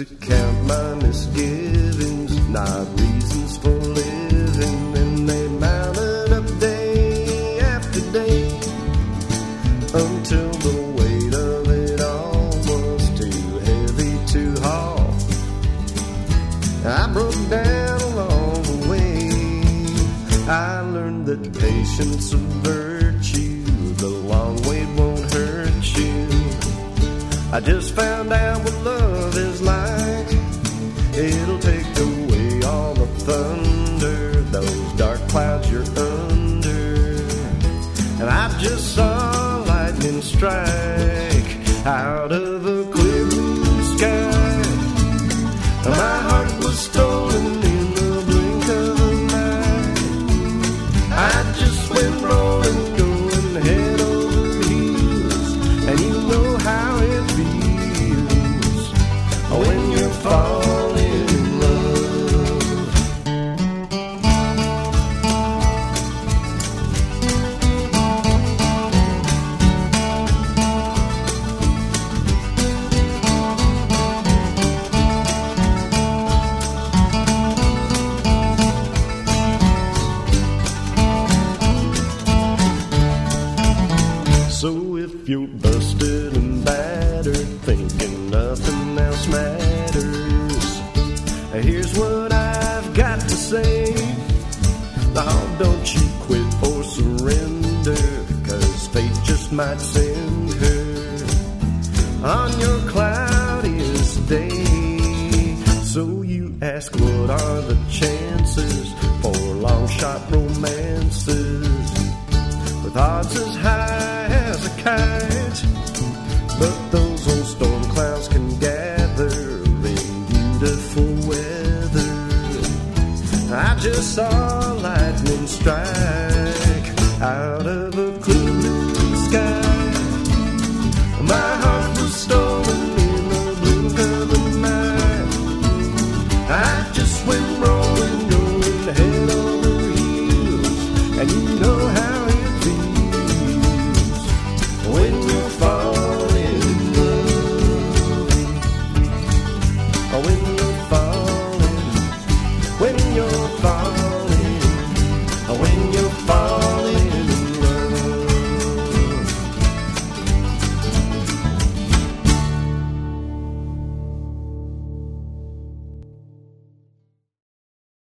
to count my misgivings, not reasons for living, and they mounted up day after day until the weight of it all was too heavy to haul. I broke down along the way. I learned that patience is a virtue, the long wait won't hurt you. I just found out what love is like. It'll take away all the thunder, those dark clouds you're under. And I just saw lightning strike out of a clear blue sky. My heart was stolen in the blink of an eye. I just went rolling, going head over heels, and you know how it feels when you're falling in love. So if you're busted and battered, thinking nothing else matters, here's what I've got to say. Now don't you quit or surrender, 'cause fate just might send her on your cloudiest day. So you ask, what are the chances for long shot romances with odds as high as a kite? But those old storm clouds can gather in beautiful weather. I just saw lightning strike out of a clear